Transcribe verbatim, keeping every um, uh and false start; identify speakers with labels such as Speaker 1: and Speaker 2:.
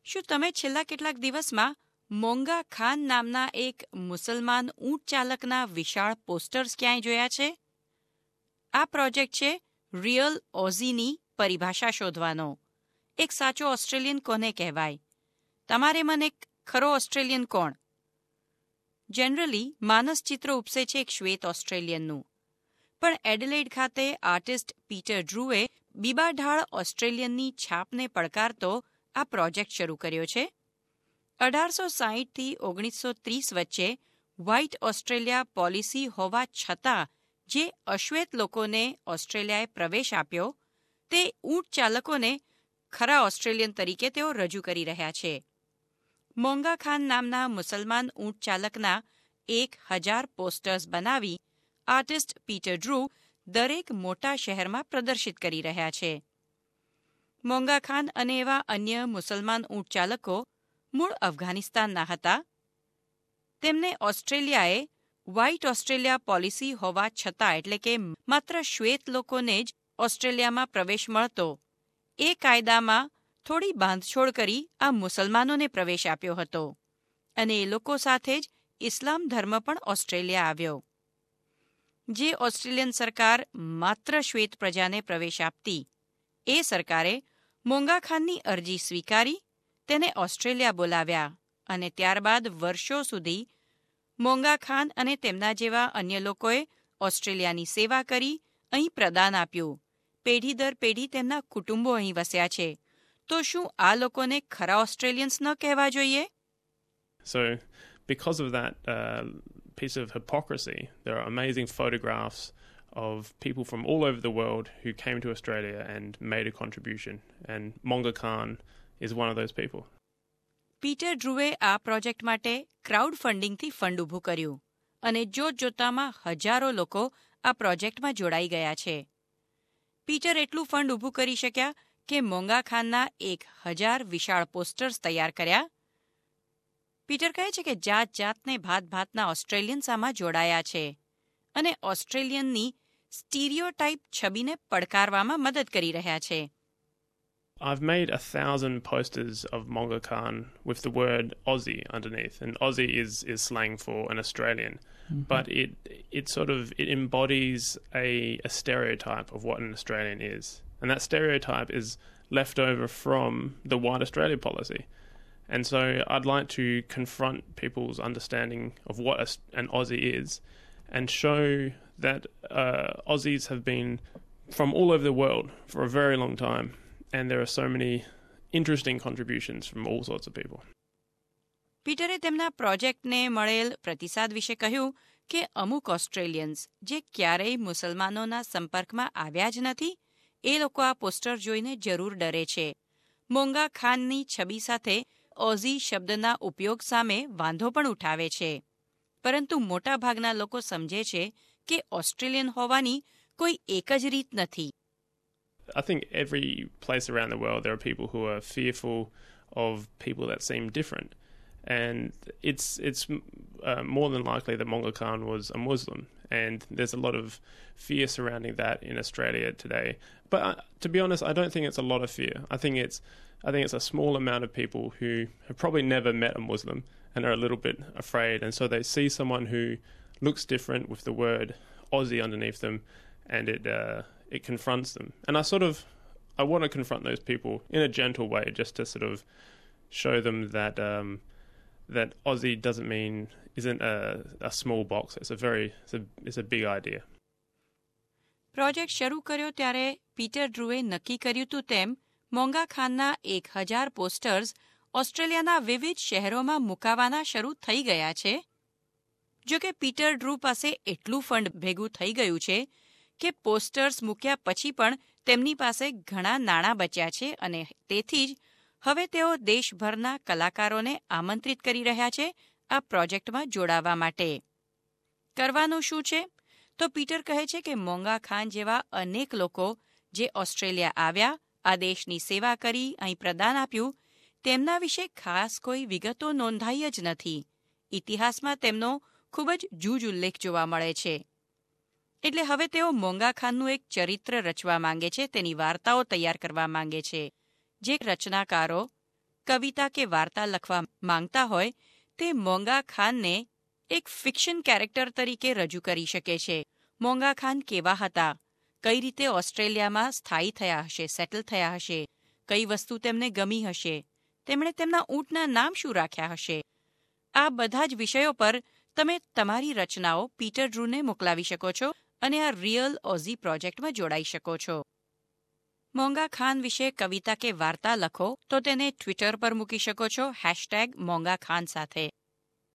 Speaker 1: શું તમે છેલ્લા કેટલાક દિવસમાં મોંગા ખાન નામના એક મુસલમાન ઊંટ ચાલકના વિશાળ પોસ્ટર્સ ક્યાંય જોયા છે? આ પ્રોજેક્ટ છે રિયલ ઓઝીની પરિભાષા શોધવાનો. એક સાચો ઓસ્ટ્રેલિયન કોને કહેવાય? તમારે મને ખરો ઓસ્ટ્રેલિયન કોણ? જનરલી માનસચિત્ર ઉપસે છે એક શ્વેત ઓસ્ટ્રેલિયનનું, પણ એડિલેડ ખાતે આર્ટિસ્ટ પીટર ડ્રુએ બીબાઢાળ ઓસ્ટ્રેલિયનની છાપને પડકારતો આ પ્રોજેક્ટ શરૂ કર્યો છે. અઢારસો સાહીઠથી ઓગણીસો ત્રીસ વચ્ચે વ્હાઇટ ઓસ્ટ્રેલિયા પોલિસી હોવા છતાં જે અશ્વેત લોકોને ઓસ્ટ્રેલિયાએ પ્રવેશ આપ્યો તે ઊંટ ચાલકોને ખરા ઓસ્ટ્રેલિયન તરીકે તેઓ રજૂ કરી રહ્યા છે. મોંગા ખાન નામના મુસલમાન ઊંટ ચાલકના એક હજાર પોસ્ટર્સ બનાવી આર્ટિસ્ટ પીટર ડ્રુ દરેક મોટા શહેરમાં પ્રદર્શિત કરી રહ્યા છે. મોંગા ખાન અને એવા અન્ય મુસલમાન ઊંટ ચાલકો મૂળ અફઘાનિસ્તાનના હતા. તેમને ઓસ્ટ્રેલિયાએ વ્હાઇટ ઓસ્ટ્રેલિયા પોલિસી હોવા છતાં એટલે કે માત્ર શ્વેત લોકોને જ ઓસ્ટ્રેલિયામાં પ્રવેશ મળતો એ કાયદામાં થોડી બાંધછોડ કરી આ મુસલમાનોને પ્રવેશ આપ્યો હતો અને એ લોકો સાથે જ ઇસ્લામ ધર્મ પણ ઓસ્ટ્રેલિયા આવ્યો. જે ઓસ્ટ્રેલિયન સરકાર માત્ર શ્વેત પ્રજાને પ્રવેશ આપતી એ સરકારે મોંગા ખાનની અરજી સ્વીકારી તેને ઓસ્ટ્રેલિયા બોલાવ્યા અને ત્યારબાદ વર્ષો સુધી મોંગા ખાન અને તેમના જેવા અન્ય લોકોએ ઓસ્ટ્રેલિયાની સેવા કરી અહીં પ્રદાન આપ્યું. પેઢી દર પેઢી તેમના કુટુંબો અહીં વસ્યા છે. તો શું આ લોકોને ખરા ઓસ્ટ્રેલિયન્સ ન કહેવા જોઈએ?
Speaker 2: So, because of that uh, piece of hypocrisy, there are amazing photographs of people from all over the world who came to Australia and made a contribution. And Monga Khan is one of those people.
Speaker 1: Peter ડ્રુએ આ project માટે crowd ફંડિંગથી fund ઊભું કર્યું અને જોત જોતામાં હજારો લોકો આ પ્રોજેક્ટમાં જોડાઈ ગયા છે. પીટર એટલું ફંડ ઊભું કરી શક્યા કે મોંગા ખાનના એક હજાર વિશાળ પોસ્ટર્સ તૈયાર કર્યા. પીટર કહે છે કે જાત જાતને ભાત ભાતના ઓસ્ટ્રેલિયન્સ આમાં જોડાયા છે અને ઓસ્ટ્રેલિયનની સ્ટીરિયોટાઇપ છબીને પડકારવામાં મદદ કરી રહ્યા છે.
Speaker 2: I've made a thousand posters of Monga Khan with the word Aussie underneath, and Aussie is, is slang for an Australian, mm-hmm. but it it sort of it embodies a, a stereotype of what an Australian is, and that stereotype is left over from the White Australia policy, and so I'd like to confront people's understanding of what a, an Aussie is, and show that uh, Aussies have been from all over the world for a very long time. And there are so many interesting contributions from all sorts of people.
Speaker 1: પીટરે તેમના પ્રોજેક્ટને મળેલ પ્રતિસાદ વિશે કહ્યું કે અમુક Australians જે ક્યારેય મુસલમાનોના સંપર્કમાં આવ્યા જ નથી એ લોકો આ પોસ્ટર જોઈને જરૂર ડરે છે. મોંગા ખાનની છબી સાથે ઓઝી શબ્દના ઉપયોગ સામે વાંધો પણ ઉઠાવે છે. પરંતુ મોટાભાગના લોકો સમજે છે કે ઓસ્ટ્રેલિયન હોવાની કોઈ એક જ રીત નથી.
Speaker 2: I think every place around the world there are people who are fearful of people that seem different, and it's it's uh, more than likely that Monga Khan was a Muslim, and there's a lot of fear surrounding that in Australia today. But uh, to be honest, I don't think it's a lot of fear. I think it's I think it's a small amount of people who have probably never met a Muslim and are a little bit afraid, and so they see someone who looks different with the word Aussie underneath them, and it. Uh, It confronts them. And I sort of, I want to confront those people in a gentle way just to sort of show them that um, that Aussie doesn't mean, isn't a, a small box. It's a very, it's a, it's a big idea.
Speaker 1: Project શરૂ કર્યો ત્યારે Peter ડ્રુએ નક્કી કર્યું હતું તેમ મોંગા ખાનના એક હજાર પોસ્ટર્સ ઓસ્ટ્રેલિયાના વિવિધ શહેરોમાં મુકાવાના શરૂ થઈ ગયા છે. જો કે પીટર ડ્રુ પાસે એટલું ફંડ ભેગું થઈ ગયું છે કે પોસ્ટર્સ મૂક્યા પછી પણ તેમની પાસે ઘણા નાણાં બચ્યા છે અને તેથી જ હવે તેઓ દેશભરના કલાકારોને આમંત્રિત કરી રહ્યા છે આ પ્રોજેક્ટમાં જોડાવા માટે. કરવાનું શું છે? તો પીટર કહે છે કે મોંગા ખાન જેવા અનેક લોકો જે ઓસ્ટ્રેલિયા આવ્યા, આ દેશની સેવા કરી, અહીં પ્રદાન આપ્યું, તેમના વિશે ખાસ કોઈ વિગતો નોંધાઈ જ નથી. ઇતિહાસમાં તેમનો ખૂબ જ જૂજ ઉલ્લેખ જોવા મળે છે. એટલે હવે તેઓ મોંગા ખાનનું એક ચરિત્ર રચવા માંગે છે, તેની વાર્તાઓ તૈયાર કરવા માંગે છે જે રચનાકારો કવિતા કે વાર્તા લખવા માંગતા હોય તે મોંગા ખાનને એક ફિક્શન કેરેક્ટર તરીકે રજૂ કરી શકે છે. મોંગા ખાન કેવા હતા, કઈ રીતે ઓસ્ટ્રેલિયામાં સ્થાયી થયા હશે, સેટલ થયા હશે, કઈ વસ્તુ તેમને ગમી હશે, તેમણે તેમના ઊંટના નામ શું રાખ્યા હશે. આ બધા જ વિષયો પર તમે તમારી રચનાઓ પીટર ડ્રૂને મોકલાવી શકો છો અને આ રિયલ ઓઝી પ્રોજેક્ટમાં જોડાઈ શકો છો. મોંગા ખાન વિશે કવિતા કે વાર્તા લખો તો તેને ટ્વિટર પર મૂકી શકો છો હેશટેગ મોંગા ખાન સાથે.